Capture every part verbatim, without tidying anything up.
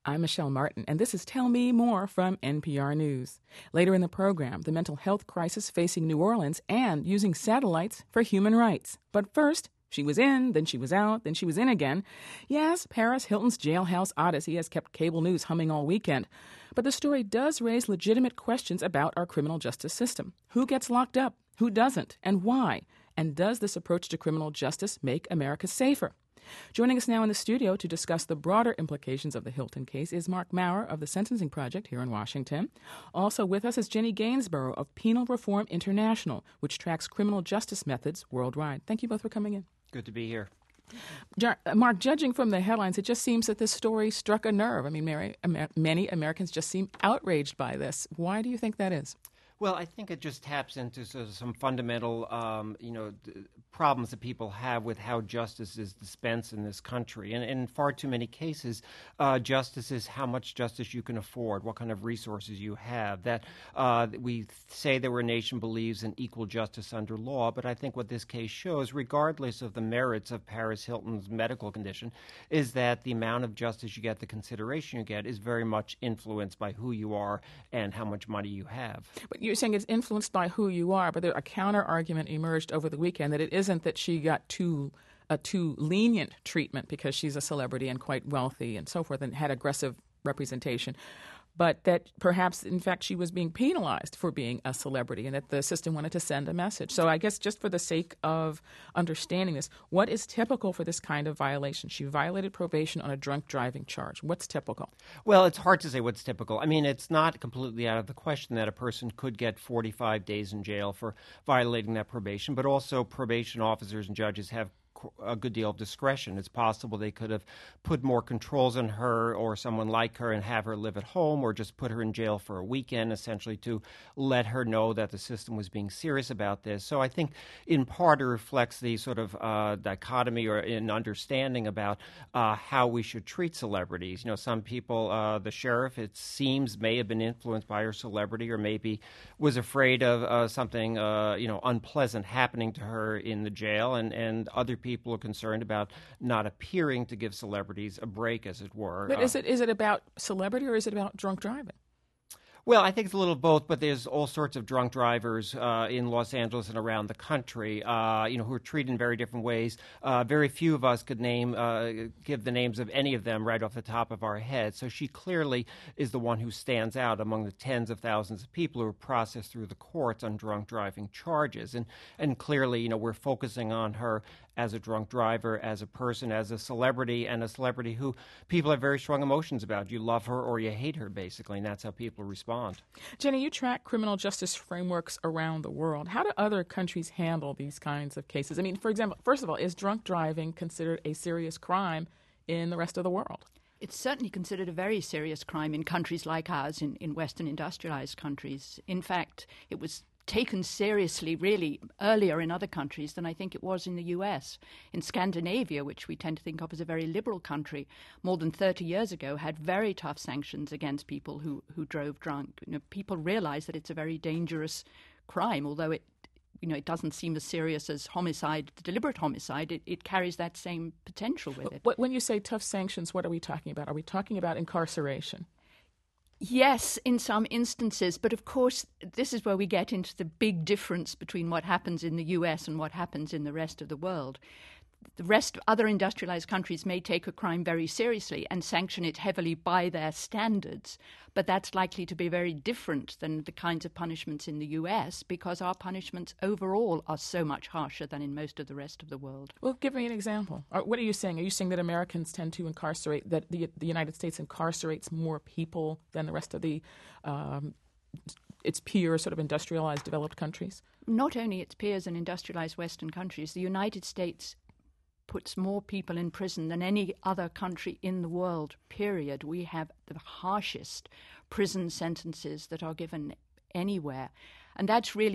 I'm Michelle Martin, and this is Tell Me More from N P R News. Later in the program, the mental health crisis facing New Orleans and using satellites for human rights. But first, she was in, then she was out, then she was in again. Yes, Paris Hilton's jailhouse odyssey has kept cable news humming all weekend. But the story does raise legitimate questions about our criminal justice system. Who gets locked up? Who doesn't? And why? And does this approach to criminal justice make America safer? Joining us now in the studio to discuss the broader implications of the Hilton case is Mark Maurer of the Sentencing Project here in Washington. Also with us is Jenny Gainsborough of Penal Reform International, which tracks criminal justice methods worldwide. Thank you both for coming in. Good to be here. Mark, judging from the headlines, it just seems that this story struck a nerve. I mean, Mary, Amer- many Americans just seem outraged by this. Why do you think that is? Well, I think it just taps into sort of some fundamental, um, you know, d- problems that people have with how justice is dispensed in this country. And in far too many cases, uh, justice is how much justice you can afford, what kind of resources you have. That uh, we say that we're a nation believes in equal justice under law, but I think what this case shows, regardless of the merits of Paris Hilton's medical condition, is that the amount of justice you get, the consideration you get, is very much influenced by who you are and how much money you have. But you're saying it's influenced by who you are, but there, a counter argument emerged over the weekend that it isn't that she got too a too lenient treatment because she's a celebrity and quite wealthy and so forth and had aggressive representation, but that perhaps, in fact, she was being penalized for being a celebrity and that the system wanted to send a message. So I guess just for the sake of understanding this, what is typical for this kind of violation? She violated probation on a drunk driving charge. What's typical? Well, it's hard to say what's typical. I mean, it's not completely out of the question that a person could get forty-five days in jail for violating that probation, but also probation officers and judges have a good deal of discretion. It's possible they could have put more controls on her or someone like her and have her live at home or just put her in jail for a weekend, essentially to let her know that the system was being serious about this. So I think in part it reflects the sort of uh, dichotomy or an understanding about uh, how we should treat celebrities. You know, some people, uh, the sheriff, it seems, may have been influenced by her celebrity or maybe was afraid of uh, something, uh, you know, unpleasant happening to her in the jail, and, and other people People are concerned about not appearing to give celebrities a break, as it were. But is it is it about celebrity or is it about drunk driving? Well, I think it's a little of both, but there's all sorts of drunk drivers uh, in Los Angeles and around the country, uh, you know, who are treated in very different ways. Uh, very few of us could name, uh, give the names of any of them right off the top of our head. So she clearly is the one who stands out among the tens of thousands of people who are processed through the courts on drunk driving charges. And and clearly, you know, we're focusing on her as a drunk driver, as a person, as a celebrity, and a celebrity who people have very strong emotions about. You love her or you hate her, basically, and that's how people respond. Jenny, you track criminal justice frameworks around the world. How do other countries handle these kinds of cases? I mean, for example, first of all, is drunk driving considered a serious crime in the rest of the world? It's certainly considered a very serious crime in countries like ours, in, in Western industrialized countries. In fact, it was taken seriously really earlier in other countries than I think it was in the U S. In Scandinavia, which we tend to think of as a very liberal country, more than thirty years ago had very tough sanctions against people who, who drove drunk. You know, people realize that it's a very dangerous crime, although it you know, it doesn't seem as serious as homicide, deliberate homicide. It, it carries that same potential with it. When you say tough sanctions, what are we talking about? Are we talking about incarceration? Yes, in some instances. But of course, this is where we get into the big difference between what happens in the U S and what happens in the rest of the world. The rest of other industrialized countries may take a crime very seriously and sanction it heavily by their standards, but that's likely to be very different than the kinds of punishments in the U S because our punishments overall are so much harsher than in most of the rest of the world. Well, give me an example. What are you saying? Are you saying that Americans tend to incarcerate, that the, the United States incarcerates more people than the rest of the um, its peers, sort of industrialized, developed countries? Not only its peers in industrialized Western countries, the United States puts more people in prison than any other country in the world, period. We have the harshest prison sentences that are given anywhere. And that's really the,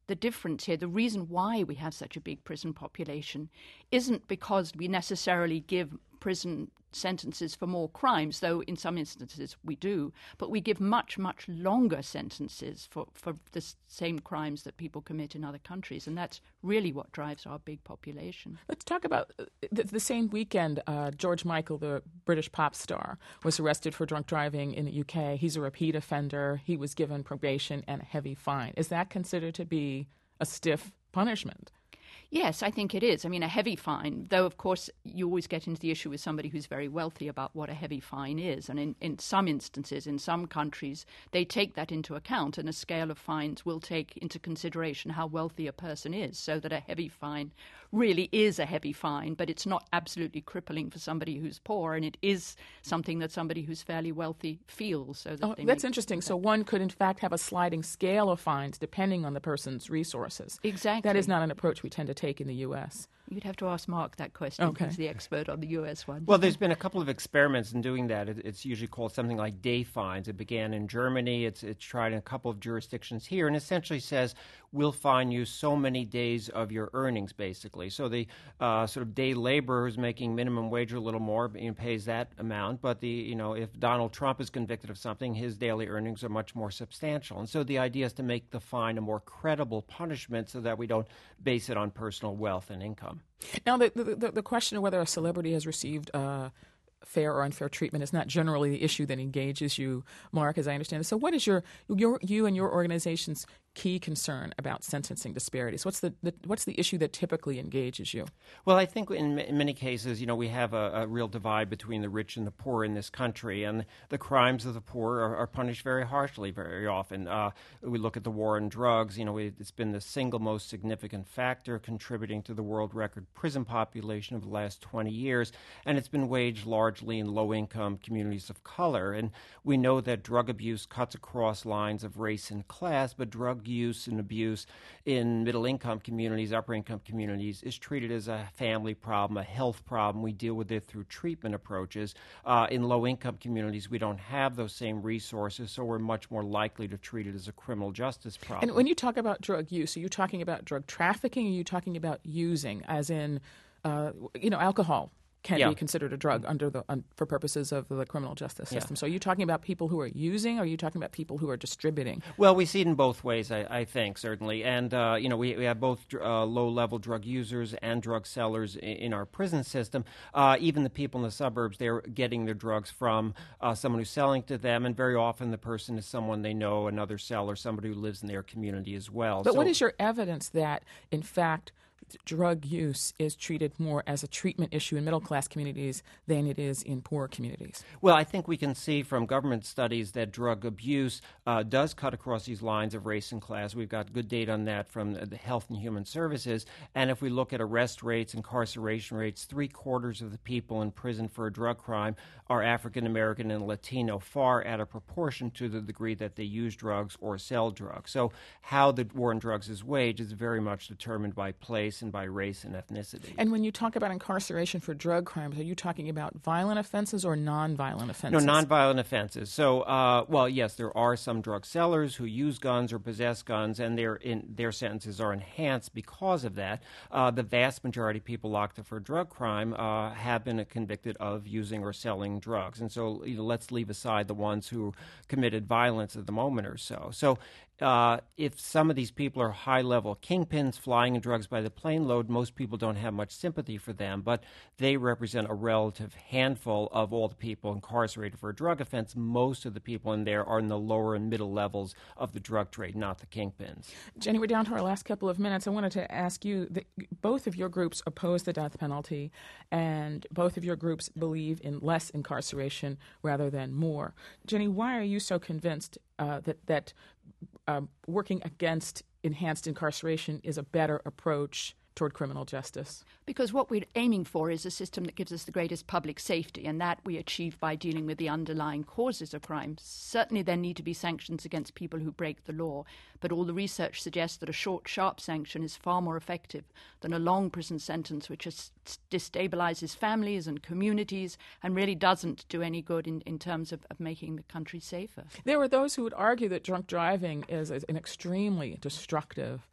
the difference here, the reason why we have such a big prison population, isn't because we necessarily give prison sentences for more crimes, though in some instances we do, but we give much, much longer sentences for, for the same crimes that people commit in other countries, and that's really what drives our big population. Let's talk about the, the same weekend. Uh, George Michael, the British pop star, was arrested for drunk driving in the U K. He's a repeat offender. He was given probation and a heavy fine. Is that considered to be a stiff punishment? Yes, I think it is. I mean, a heavy fine, though, of course, you always get into the issue with somebody who's very wealthy about what a heavy fine is. And in, in some instances, in some countries, they take that into account, and a scale of fines will take into consideration how wealthy a person is, so that a heavy fine really is a heavy fine, but it's not absolutely crippling for somebody who's poor, and it is something that somebody who's fairly wealthy feels. So that oh, they that's make interesting. So one could, in fact, have a sliding scale of fines depending on the person's resources. Exactly. That is not an approach we tend to take in the U S. You'd have to ask Mark that question. Okay. He's the expert on the U S one. Well, there's been a couple of experiments in doing that. It, it's usually called something like day fines. It began in Germany. It's it's tried in a couple of jurisdictions here, and essentially says we'll fine you so many days of your earnings, basically. So the uh, sort of day laborer who's making minimum wage or a little more, you know, pays that amount. But the you know if Donald Trump is convicted of something, his daily earnings are much more substantial. And so the idea is to make the fine a more credible punishment, so that we don't base it on personal wealth and income. Now, the, the, the question of whether a celebrity has received uh, fair or unfair treatment is not generally the issue that engages you, Mark, as I understand it. So what is your, your you and your organization's key concern about sentencing disparities? What's the, the what's the issue that typically engages you? Well, I think in, in many cases, you know, we have a, a real divide between the rich and the poor in this country, and the crimes of the poor are, are punished very harshly very often. Uh, we look at the war on drugs. You know, we, it's been the single most significant factor contributing to the world record prison population of the last twenty years, and it's been waged largely in low-income communities of color. And we know that drug abuse cuts across lines of race and class, but drug use and abuse in middle-income communities, upper-income communities, is treated as a family problem, a health problem. We deal with it through treatment approaches. Uh, in low-income communities, we don't have those same resources, so we're much more likely to treat it as a criminal justice problem. And when you talk about drug use, are you talking about drug trafficking, or are you talking about using, as in, uh, you know, alcohol? Can yeah. be considered a drug under the um, for purposes of the criminal justice system. Yeah. So are you talking about people who are using, or are you talking about people who are distributing? Well, we see it in both ways, I, I think, certainly. And, uh, you know, we, we have both uh, low-level drug users and drug sellers in, in our prison system. Uh, even the people in the suburbs, they're getting their drugs from uh, someone who's selling to them, and very often the person is someone they know, another seller, somebody who lives in their community as well. But so, what is your evidence that, in fact, drug use is treated more as a treatment issue in middle-class communities than it is in poor communities? Well, I think we can see from government studies that drug abuse uh, does cut across these lines of race and class. We've got good data on that from the Health and Human Services. And if we look at arrest rates, incarceration rates, three-quarters of the people in prison for a drug crime are African-American and Latino, far out of proportion to the degree that they use drugs or sell drugs. So how the war on drugs is waged is very much determined by place and by race and ethnicity. And when you talk about incarceration for drug crimes, are you talking about violent offenses or nonviolent offenses? No, nonviolent offenses. So, uh, well, yes, there are some drug sellers who use guns or possess guns, and their in, their sentences are enhanced because of that. Uh, the vast majority of people locked up for drug crime uh, have been convicted of using or selling drugs. And so, you know, let's leave aside the ones who committed violence at the moment or so. So, Uh, if some of these people are high-level kingpins flying in drugs by the plane load, most people don't have much sympathy for them, but they represent a relative handful of all the people incarcerated for a drug offense. Most of the people in there are in the lower and middle levels of the drug trade, not the kingpins. Jenny, we're down to our last couple of minutes. I wanted to ask you, that both of your groups oppose the death penalty, and both of your groups believe in less incarceration rather than more. Jenny, why are you so convinced uh, that that Um, working against enhanced incarceration is a better approach toward criminal justice? Because what we're aiming for is a system that gives us the greatest public safety, and that we achieve by dealing with the underlying causes of crime. Certainly there need to be sanctions against people who break the law, but all the research suggests that a short, sharp sanction is far more effective than a long prison sentence, which is, destabilizes families and communities and really doesn't do any good in, in terms of, of making the country safer. There are those who would argue that drunk driving is, is an extremely destructive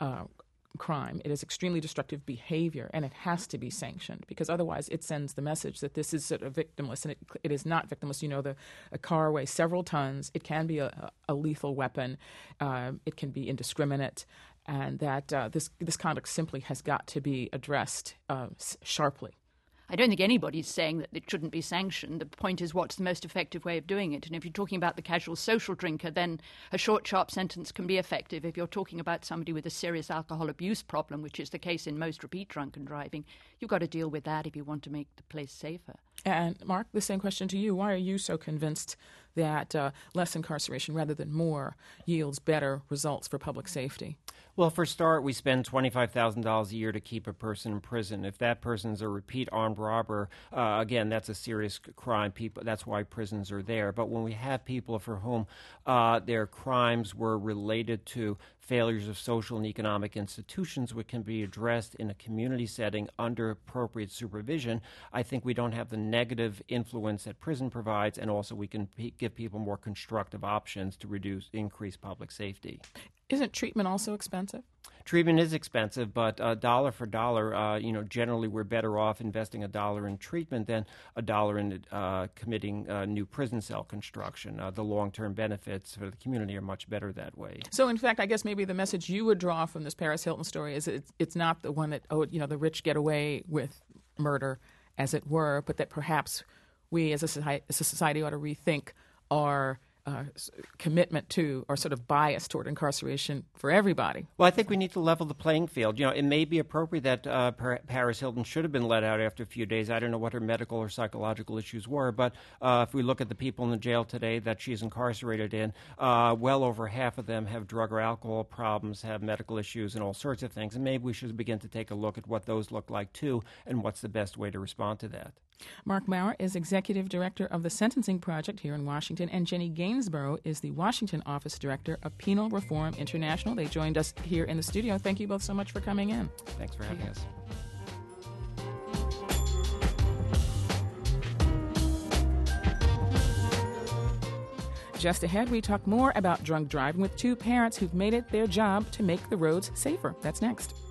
uh, crime. It is extremely destructive behavior, and it has to be sanctioned, because otherwise it sends the message that this is sort of victimless, and it, it is not victimless. You know, the a car weighs several tons. It can be a, a lethal weapon. Uh, it can be indiscriminate, and that uh, this this conduct simply has got to be addressed uh, sharply. I don't think anybody's saying that it shouldn't be sanctioned. The point is, what's the most effective way of doing it? And if you're talking about the casual social drinker, then a short, sharp sentence can be effective. If you're talking about somebody with a serious alcohol abuse problem, which is the case in most repeat drunken driving, you've got to deal with that if you want to make the place safer. And Mark, the same question to you. Why are you so convinced that uh, less incarceration rather than more yields better results for public safety? Well, for a start, we spend twenty-five thousand dollars a year to keep a person in prison. If that person's a repeat armed robber, uh, again, that's a serious crime. People, that's why prisons are there. But when we have people for whom uh, their crimes were related to failures of social and economic institutions, which can be addressed in a community setting under appropriate supervision, I think we don't have the negative influence that prison provides, and also we can p- give people more constructive options to reduce, increase public safety. Isn't treatment also expensive? Treatment is expensive, but uh, dollar for dollar, uh, you know, generally we're better off investing a dollar in treatment than a dollar in uh, committing uh, new prison cell construction. Uh, the long-term benefits for the community are much better that way. So, in fact, I guess maybe the message you would draw from this Paris Hilton story is it's, it's not the one that, oh, you know, the rich get away with murder, as it were, but that perhaps we as a society, as a society ought to rethink our Uh, commitment to or sort of bias toward incarceration for everybody. Well, I think we need to level the playing field. You know, it may be appropriate that uh, per- Paris Hilton should have been let out after a few days. I don't know what her medical or psychological issues were, but uh, if we look at the people in the jail today that she's incarcerated in, uh, well over half of them have drug or alcohol problems, have medical issues, and all sorts of things. And maybe we should begin to take a look at what those look like, too, and what's the best way to respond to that. Mark Bauer is Executive Director of the Sentencing Project here in Washington, and Jenny Gainsborough is the Washington Office Director of Penal Reform International. They joined us here in the studio. Thank you both so much for coming in. Thanks for having us. Just ahead, we talk more about drunk driving with two parents who've made it their job to make the roads safer. That's next.